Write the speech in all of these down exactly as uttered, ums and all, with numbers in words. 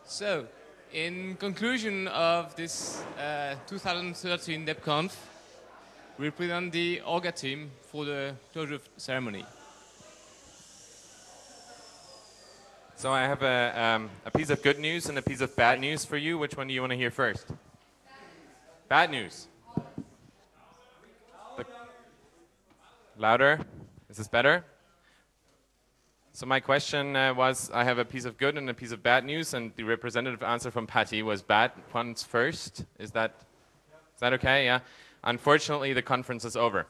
So, in conclusion of this uh, two thousand thirteen DebConf, we represent the Orga team for the closure ceremony. So I have a, um, a piece of good news and a piece of bad news for you. Which one do you want to hear first? Bad news. The louder? Is this better? So my question uh, was, I have a piece of good and a piece of bad news, and the representative answer from Patty was bad ones first. Is that, is that okay? Yeah. Unfortunately, the conference is over.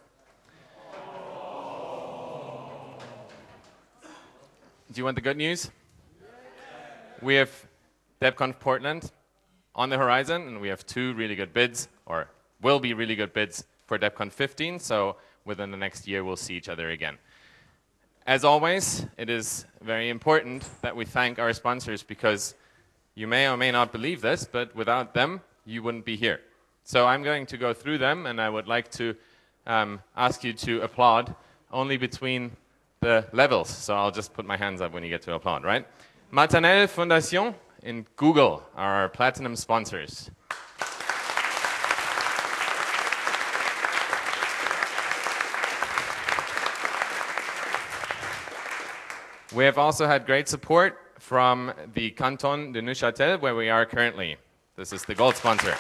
Do you want the good news? We have DebConf Portland on the horizon, and we have two really good bids, or will be really good bids for DebConf fifteen, so within the next year we'll see each other again. As always, it is very important that we thank our sponsors, because you may or may not believe this, but without them, you wouldn't be here. So I'm going to go through them, and I would like to um, ask you to applaud only between the levels. So I'll just put my hands up when you get to applaud, right? Maternelle Fondation and Google are our platinum sponsors. We have also had great support from the Canton de Neuchâtel, where we are currently. This is the gold sponsor.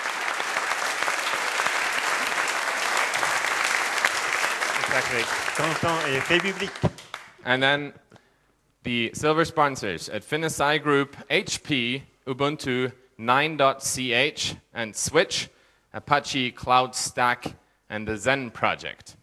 Exactly. Canton et République. And then the silver sponsors at Finisci Group, H P, Ubuntu, nine dot c h, and Switch, Apache Cloud Stack, and the Zen project.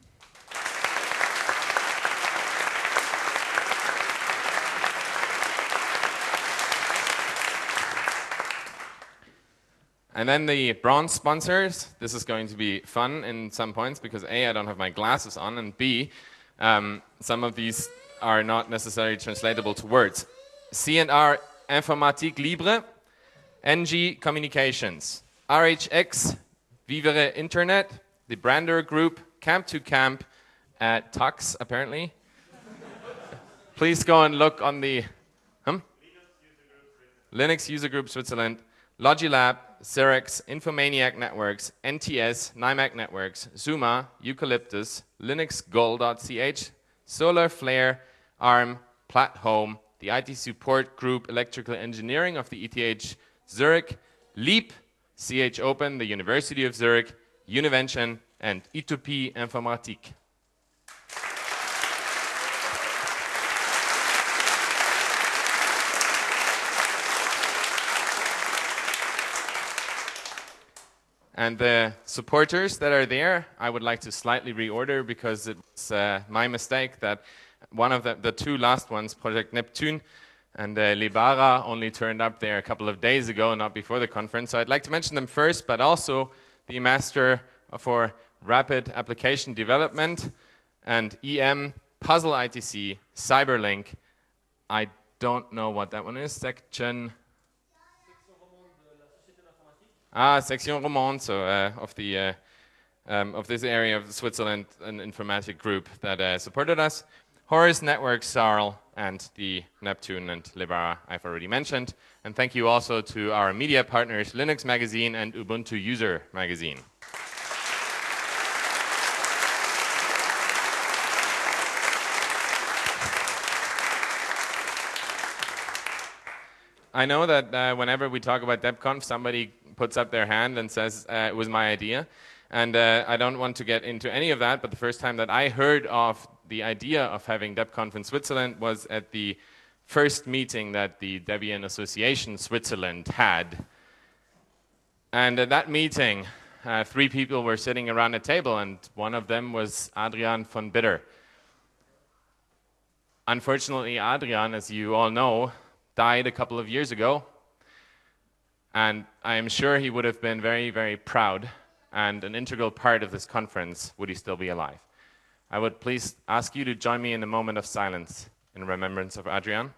And then the bronze sponsors. This is going to be fun in some points, because A, I don't have my glasses on, and B, um, some of these are not necessarily translatable to words. C and R Informatique Libre, N G Communications, R H X Vivere Internet, the Brander Group, Camp to Camp, uh, Tux apparently. Please go and look on the hmm? Linux User Group Switzerland, Logilab, Cerex, Infomaniac Networks, N T S, NIMAC Networks, Zuma, Eucalyptus, Linux Gold dot c h, Solar Flare, ARM, Plat Home, the I T Support Group Electrical Engineering of the E T H Zurich, Leap, C H Open, the University of Zurich, Univention, and Utopie Informatique. And the supporters that are there, I would like to slightly reorder, because it's uh, my mistake that one of the, the two last ones, Project Neptune and uh, Libara, only turned up there a couple of days ago, not before the conference. So I'd like to mention them first, but also the Master for Rapid Application Development and E M, Puzzle I T C, Cyberlink. I don't know what that one is, section... Ah, Section Romande, so uh, of the uh, um, of this area of Switzerland, an informatic group that uh, supported us. Horus Network, S A R L, and the Neptune and Libera I've already mentioned. And thank you also to our media partners, Linux Magazine and Ubuntu User Magazine. I know that uh, whenever we talk about DebConf, somebody puts up their hand and says uh, it was my idea. And uh, I don't want to get into any of that, but the first time that I heard of the idea of having DebConf in Switzerland was at the first meeting that the Debian Association Switzerland had. And at that meeting, uh, three people were sitting around a table, and one of them was Adrian von Bitter. Unfortunately, Adrian, as you all know, died a couple of years ago. And I am sure he would have been very, very proud and an integral part of this conference, would he still be alive. I would please ask you to join me in a moment of silence in remembrance of Adrian.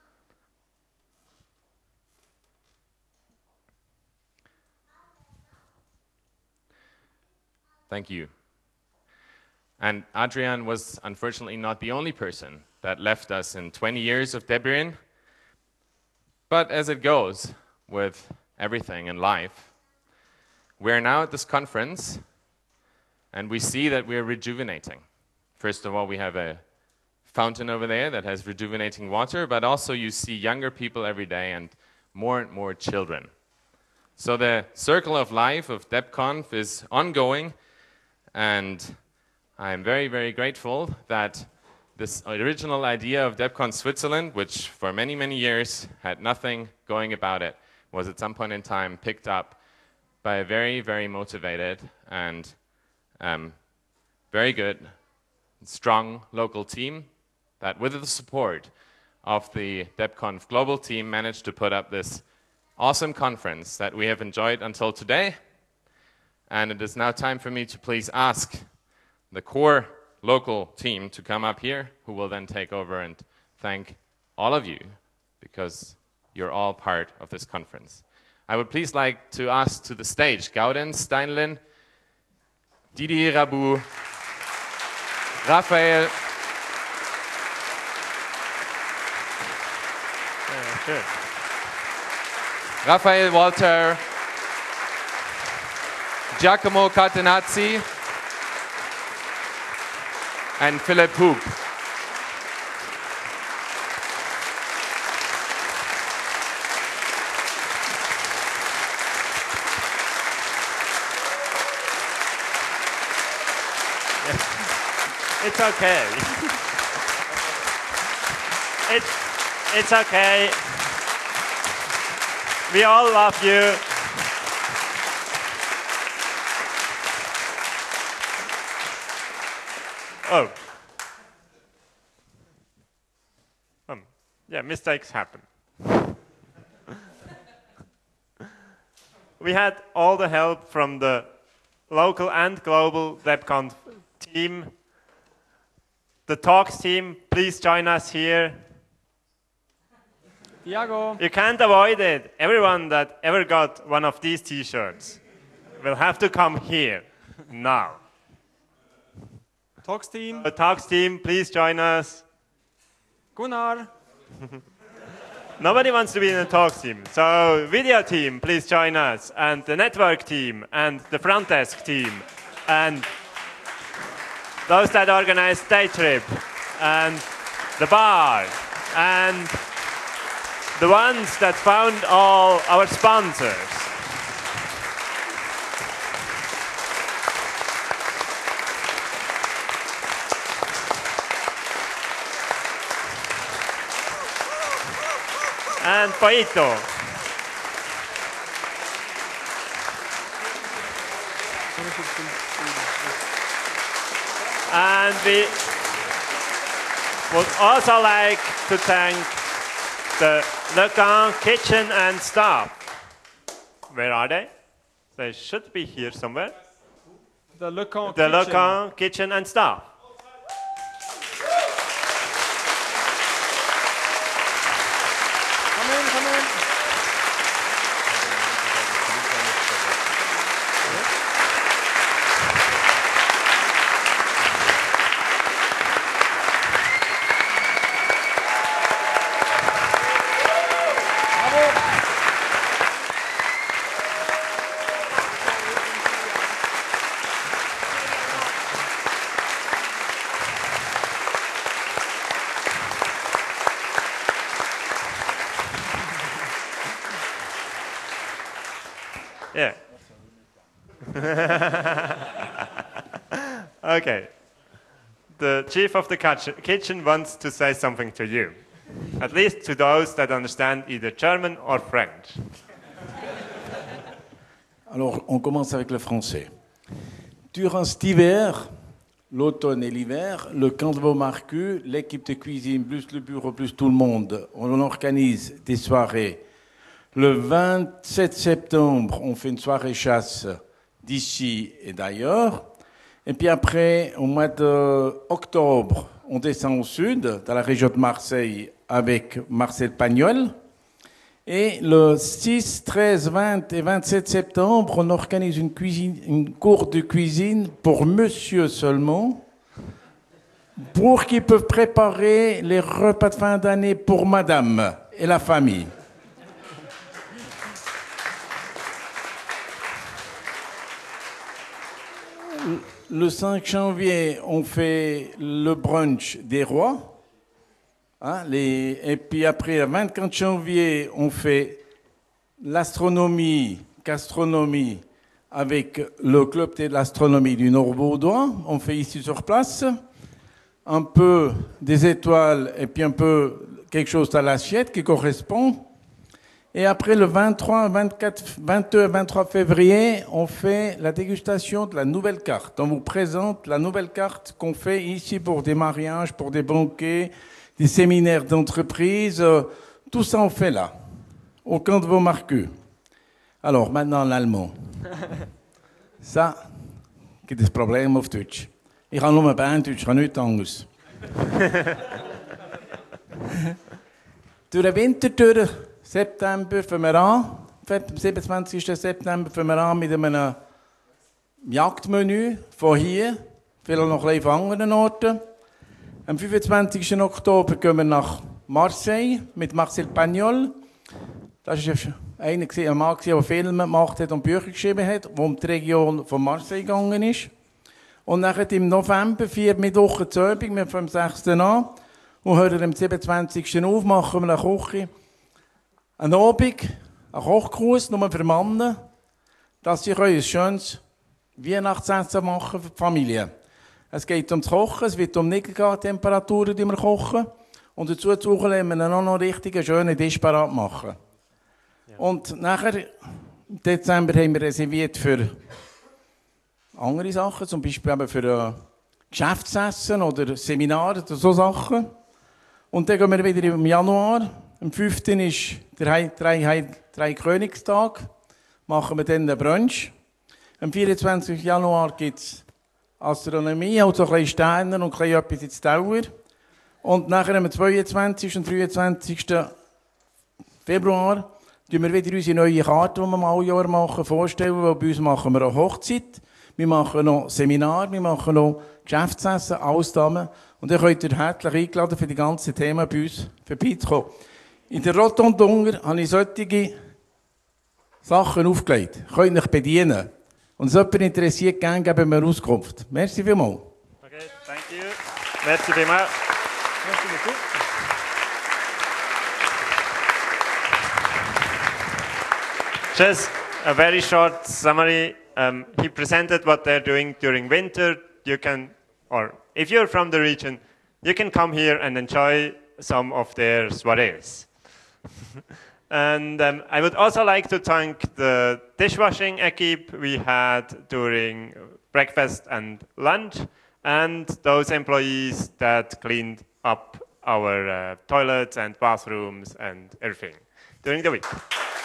Thank you. And Adrian was unfortunately not the only person that left us in twenty years of Debian. But as it goes with everything in life, we're now at this conference and we see that we're rejuvenating. First of all, we have a fountain over there that has rejuvenating water, but also you see younger people every day and more and more children. So the circle of life of DebConf is ongoing, and I'm very, very grateful that this original idea of DebConf Switzerland, which for many, many years had nothing going about it, was at some point in time picked up by a very, very motivated and um, very good, strong local team that, with the support of the DebConf global team, managed to put up this awesome conference that we have enjoyed until today. And it is now time for me to please ask the core local team to come up here, who will then take over and thank all of you, because you're all part of this conference. I would please like to ask to the stage Gauden Steinlin, Didier Rabou, Raphael. Yeah, sure. Raphael Walter, Giacomo Catenazzi, and Philip Hoop. It's okay. it's, it's okay. We all love you. Oh. Um, yeah, mistakes happen. We had all the help from the local and global DebConf team. The talks team, please join us here. Iago. You can't avoid it. Everyone that ever got one of these t-shirts will have to come here now. Talks team. The talks team, please join us. Gunnar. Nobody wants to be in the talks team. So video team, please join us. And the network team, and the front desk team, and those that organize Day Trip, and the bar, and the ones that found all our sponsors. And Paito. And we would also like to thank the Le Camp kitchen and staff. Where are they? They should be here somewhere. The Le Camp The Le kitchen. Camp kitchen and staff. Come in, come in. Yeah. Okay. The chief of the kitchen wants to say something to you. At least to those that understand either German or French. Alors, on commence avec le français. Durant cet hiver, l'automne et l'hiver, le camp de Beaumarcu, l'équipe de cuisine, plus le bureau, plus tout le monde, on organise des soirées. Le vingt-sept septembre, on fait une soirée chasse d'ici et d'ailleurs. Et puis après, au mois d'octobre, on descend au sud, dans la région de Marseille, avec Marcel Pagnol. Et le six, treize, vingt et vingt-sept septembre, on organise une, cuisine, une cour de cuisine pour monsieur seulement, pour qu'ils peuvent préparer les repas de fin d'année pour madame et la famille. le cinq janvier, on fait le brunch des rois. Hein, les, et puis après, le vingt-quatre janvier, on fait l'astronomie, gastronomie, avec le club de l'astronomie du Nord-Vaudois. On fait ici sur place. Un peu des étoiles et puis un peu quelque chose à l'assiette qui correspond. Et après le vingt-trois, vingt-quatre, vingt-deux, vingt-trois février, on fait la dégustation de la nouvelle carte. On vous présente la nouvelle carte qu'on fait ici pour des mariages, pour des banquets, des séminaires d'entreprise. Euh, tout ça on fait là, au camp de Vaumarcus. Alors maintenant l'allemand. Ça, gibt es Probleme auf Deutsch. Ich habe nur Berndeutsch, ich kann nichts anderes. Durch den Winter, durch September fangen wir an. Am siebenundzwanzigsten September fangen wir an mit einem Jagdmenü von hier, vielleicht noch ein bisschen von anderen Orten. Am fünfundzwanzigsten Oktober gehen wir nach Marseille mit Marcel Pagnol. Das war einer, ein Mann, der Filme gemacht hat und Bücher geschrieben hat, der um die Region von Marseille gegangen ist. Und nachher im November, vier Mittwochen zu Abend, wir fangen am sechsten an und hören am siebenundzwanzigsten auf, machen wir eine Küche. Ein Abend, ein Kochkurs, nur für Männer, dass sie ein schönes Weihnachtsessen machen für die Familie. Es geht ums Kochen, es wird um Niedergartemperaturen, die wir kochen. Und dazu lassen wir noch einen richtig schönen Tisch parat machen. Ja. Und nachher, im Dezember, haben wir reserviert für andere Sachen, zum Beispiel eben für äh, Geschäftsessen oder Seminare oder so Sachen. Und dann gehen wir wieder im Januar. Am fünften ist der Hei, drei, Hei, drei Königstag. Machen wir dann einen Brunch. Am vierundzwanzigsten Januar gibt es Astronomie, also ein bisschen Sterne und ein bisschen etwas ins Tower. Und nachher am zweiundzwanzigsten und dreiundzwanzigsten Februar machen wir wieder unsere neue Karte, die wir mal Jahr machen, vorstellen. Weil bei uns machen wir eine Hochzeit, wir machen noch Seminar, wir machen noch Geschäftsessen, alles zusammen. Und ihr könnt ihr herzlich eingeladen, für die ganzen Themen bei uns vorbeizukommen. In der Rotonde unten habe ich solche Sachen aufgelegt. Ihr könnt euch bedienen. Und wenn es jemand interessiert, gerne geben wir Auskunft. Merci vielmals. Okay, thank you. Merci vielmals. Merci beaucoup. Just a very short summary. Um, he presented what they're doing during winter. You can, or if you're from the region, you can come here and enjoy some of their soirees. And um, I would also like to thank the dishwashing equipe we had during breakfast and lunch, and those employees that cleaned up our uh, toilets and bathrooms and everything during the week.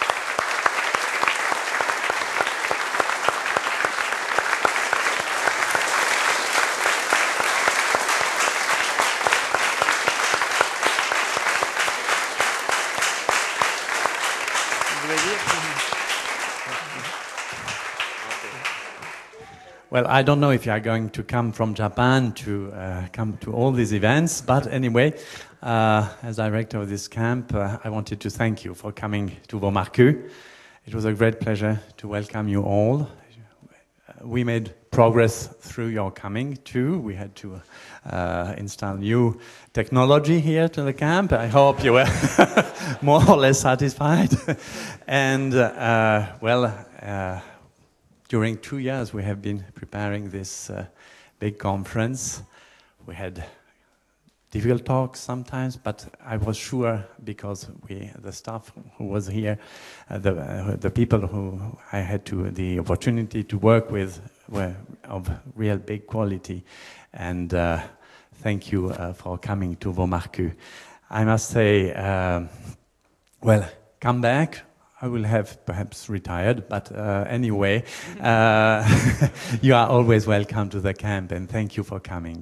Well, I don't know if you are going to come from Japan to uh, come to all these events, but anyway, uh, as director of this camp, uh, I wanted to thank you for coming to Vaumarcus. It was a great pleasure to welcome you all. We made progress through your coming too. We had to uh, install new technology here to the camp. I hope you were more or less satisfied. And uh, well, uh, during two years we have been preparing this uh, big conference. We had difficult talks sometimes, but I was sure, because we, the staff who was here, uh, the, uh, the people who I had to, the opportunity to work with were of real big quality. And uh, thank you uh, for coming to Vaumarcus. I must say, uh, well, come back. I will have perhaps retired, but uh, anyway, uh, you are always welcome to the camp, and thank you for coming.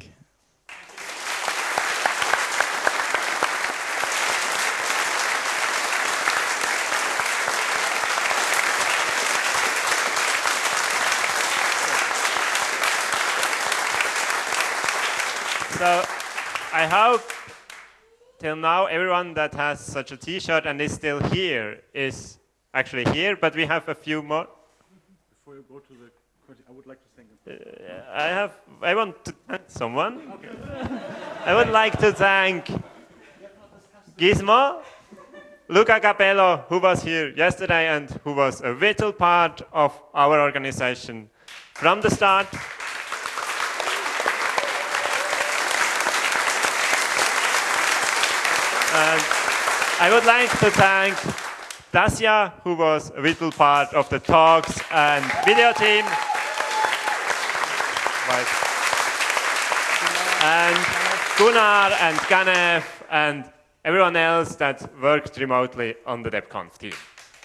So I hope till now everyone that has such a t-shirt and is still here is actually here, but we have a few more. Before you go to the I would like to thank Uh, I have. I want to thank someone. I would like to thank Gizmo, Luca Capello, who was here yesterday and who was a vital part of our organization from the start. And I would like to thank Dacia, who was a vital part of the talks and video team. Right. And Gunnar and Ganev and everyone else that worked remotely on the DebConf team.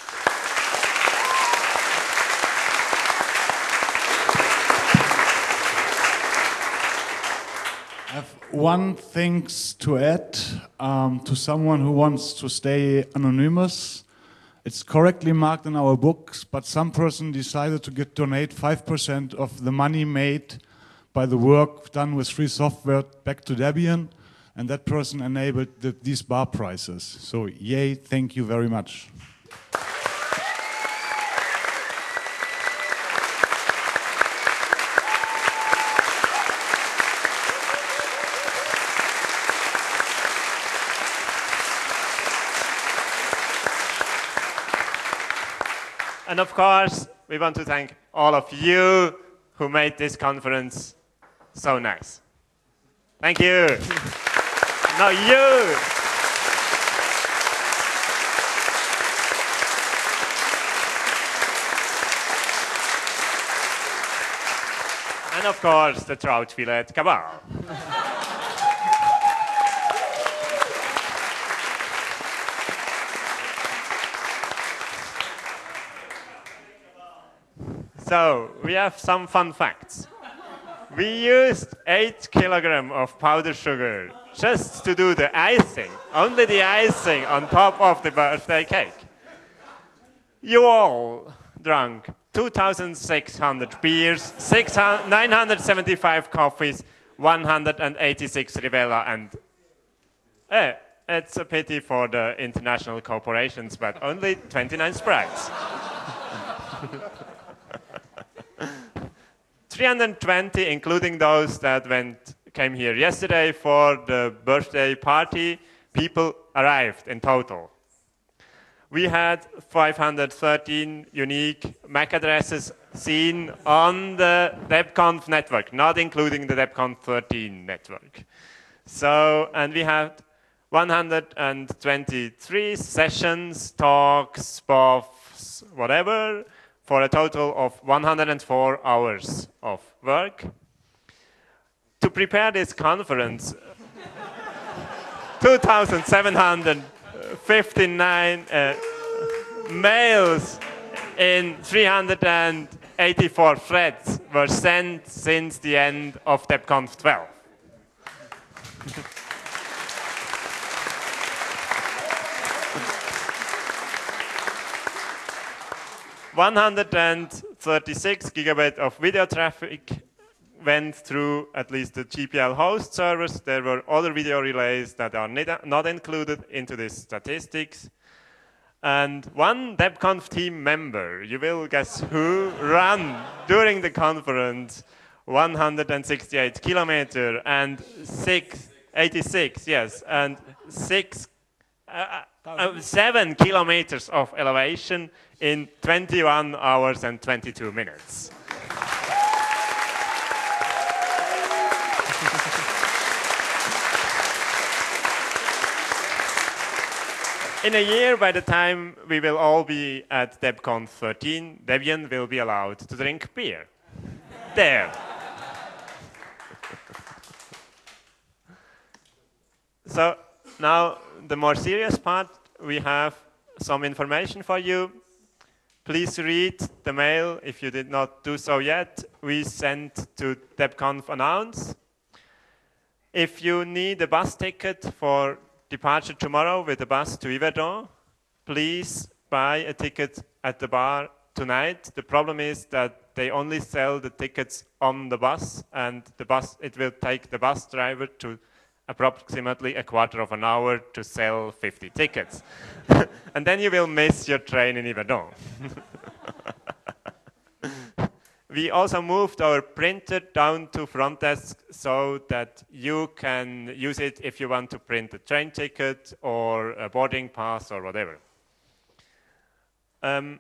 I have one thing to add um, to someone who wants to stay anonymous. It's correctly marked in our books, but some person decided to get donate five percent of the money made by the work done with free software back to Debian, and that person enabled the, these bar prices. So yay, thank you very much. And of course, we want to thank all of you who made this conference so nice. Thank you. No, you. And of course, the trout fillet kebab. So, we have some fun facts. We used eight kilograms of powdered sugar just to do the icing, only the icing on top of the birthday cake. You all drank two thousand six hundred beers, nine hundred seventy-five coffees, one hundred eighty-six Rivella, and eh, it's a pity for the international corporations, but only twenty-nine Sprites. three hundred twenty, including those that went came here yesterday for the birthday party, people arrived in total. We had five hundred thirteen unique M A C addresses seen on the DebConf network, not including the DebConf thirteen network. So, and we had one hundred twenty-three sessions, talks, B O Fs, whatever, for a total of one hundred four hours of work. To prepare this conference, two thousand seven hundred fifty-nine uh, mails in three hundred eighty-four threads were sent since the end of DebConf twelve. one hundred thirty-six gigabit of video traffic went through at least the G P L host servers. There were other video relays that are not included into these statistics. And one DebConf team member, you will guess who, ran during the conference one hundred sixty-eight kilometers and six, eighty-six, yes, and six, uh, uh, seven kilometers of elevation in twenty-one hours and twenty-two minutes. In a year, by the time we will all be at DebConf thirteen, Debian will be allowed to drink beer. There. So now the more serious part, we have some information for you. Please read the mail if you did not do so yet. We sent to DebConf Announce. If you need a bus ticket for departure tomorrow with the bus to Yverdon, please buy a ticket at the bar tonight. The problem is that they only sell the tickets on the bus, and the bus it will take the bus driver to approximately a quarter of an hour to sell fifty tickets. And then you will miss your train in Yverdon. We also moved our printer down to front desk so that you can use it if you want to print a train ticket or a boarding pass or whatever. Um,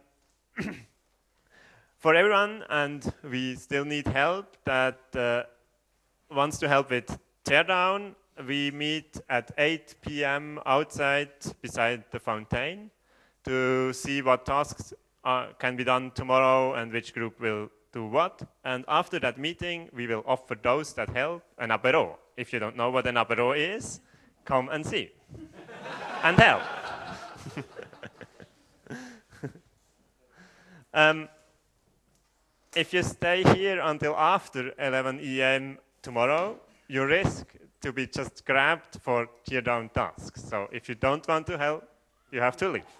for everyone, and we still need help, that uh, wants to help with teardown, we meet at eight p m outside beside the fountain to see what tasks uh, can be done tomorrow and which group will do what. And after that meeting, we will offer those that help an apéro. If you don't know what an apéro is, come and see and help. um, if you stay here until after eleven a m tomorrow, you risk to be just grabbed for teardown tasks. So if you don't want to help, you have to leave.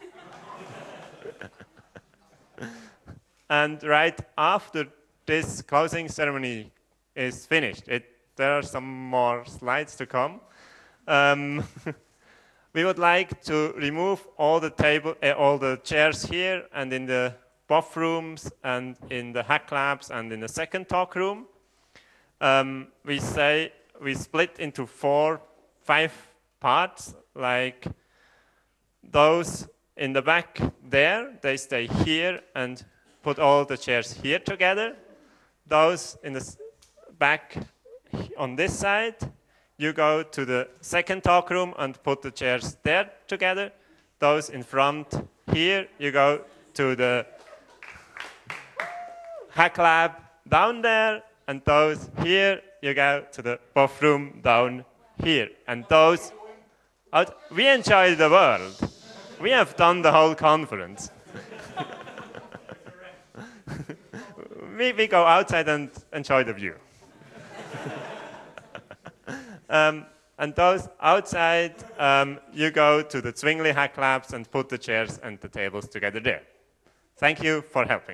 And right after this closing ceremony is finished, it, there are some more slides to come. Um, we would like to remove all the table, uh, all the chairs here and in the buff rooms and in the hack labs and in the second talk room. Um, we say we split into four, five parts, like those in the back there, they stay here and put all the chairs here together. Those in the back on this side, you go to the second talk room and put the chairs there together. Those in front here, you go to the hack lab down there, and those here, you go to the buff room down here. And those out, we enjoy the world. We have done the whole conference. we, we go outside and enjoy the view. um, and those outside, um, you go to the Zwingli Hack Labs and put the chairs and the tables together there. Thank you for helping.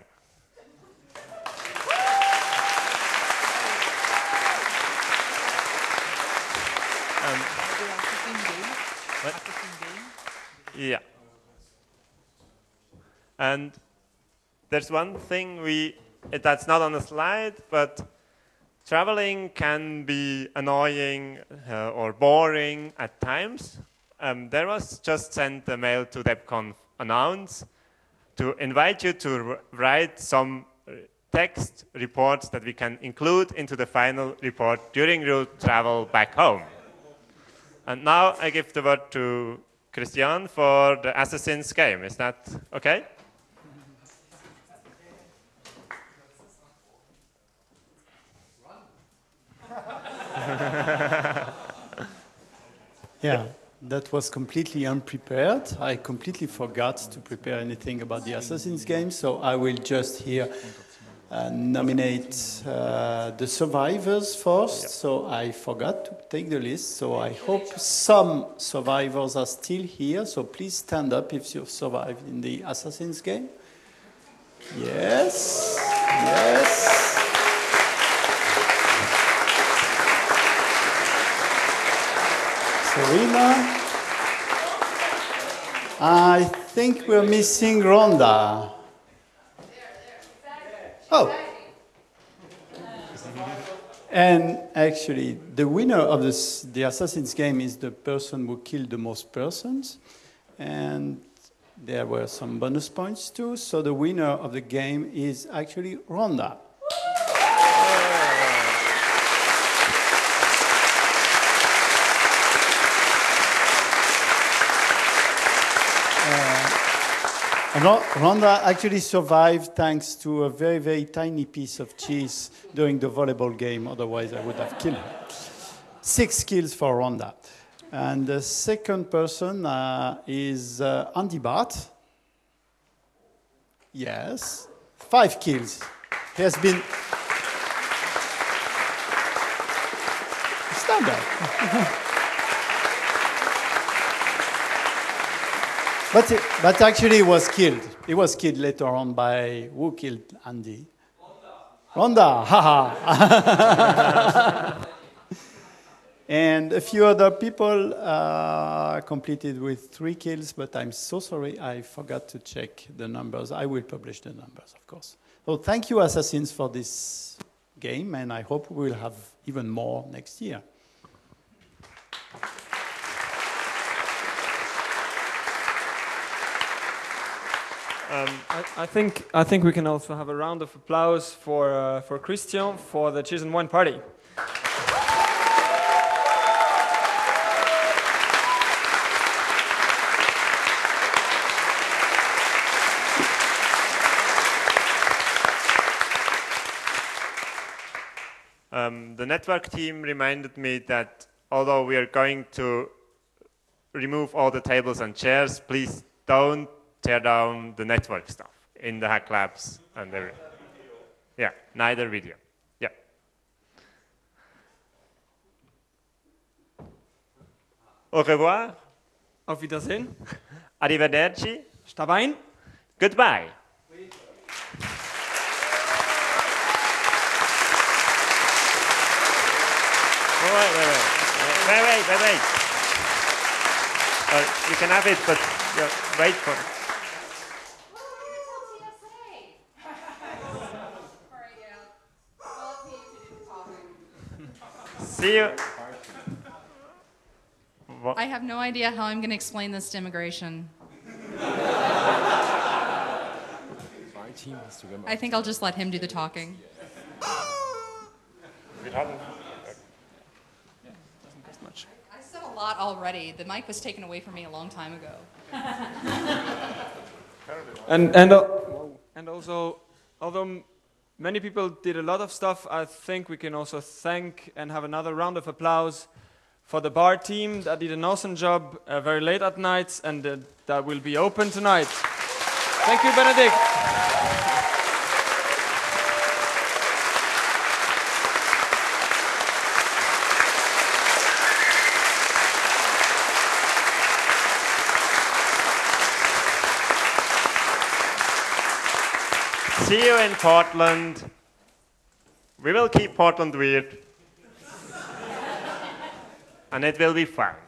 um, yeah. And there's one thing we, that's not on the slide, but traveling can be annoying uh, or boring at times. Um, there was just sent a mail to DebConf Announce to invite you to write some text reports that we can include into the final report during your travel back home. And now I give the word to Christian for the Assassin's game. Is that okay? Yeah, that was completely unprepared. I completely forgot to prepare anything about the Assassin's game, so I will just here uh, nominate uh, the survivors first. Yeah. So I forgot to take the list, so I hope some survivors are still here, so please stand up if you've survived in the Assassin's game. Yes, yes. Serena. I think we're missing Rhonda. Oh. And actually, the winner of this, the Assassin's game is the person who killed the most persons. And there were some bonus points too. So the winner of the game is actually Rhonda. Rhonda actually survived thanks to a very, very tiny piece of cheese during the volleyball game. Otherwise, I would have killed her. Six kills for Rhonda. And the second person uh, is uh, Andy Bart. Yes. Five kills. He has been... Stand up. But, it, but actually, he was killed. He was killed later on by who killed Andy? Rhonda. Rhonda, haha. And a few other people uh, completed with three kills, but I'm so sorry, I forgot to check the numbers. I will publish the numbers, of course. So thank you, Assassins, for this game, and I hope we'll have even more next year. Um, I, I think I think we can also have a round of applause for uh, for Christian for the Cheese and Wine party. Um, the network team reminded me that although we are going to remove all the tables and chairs, please don't tear down the network stuff in the Hack Labs and everything. Yeah, neither video. Yeah. Au revoir. Auf Wiedersehen. Arrivederci. Está bem? Goodbye. Oh, wait, wait, wait, wait, wait, wait, wait. Uh, you can have it, but yeah, wait for it. See you. What? I have no idea how I'm going to explain this to immigration. I think I'll just let him do the talking. I said a lot already. The mic was taken away from me a long time ago. And and uh, and also, although many people did a lot of stuff, I think we can also thank and have another round of applause for the bar team that did an awesome job uh, very late at night and uh, that will be open tonight. Thank you, Benedict. See you in Portland. We will keep Portland weird. And it will be fun.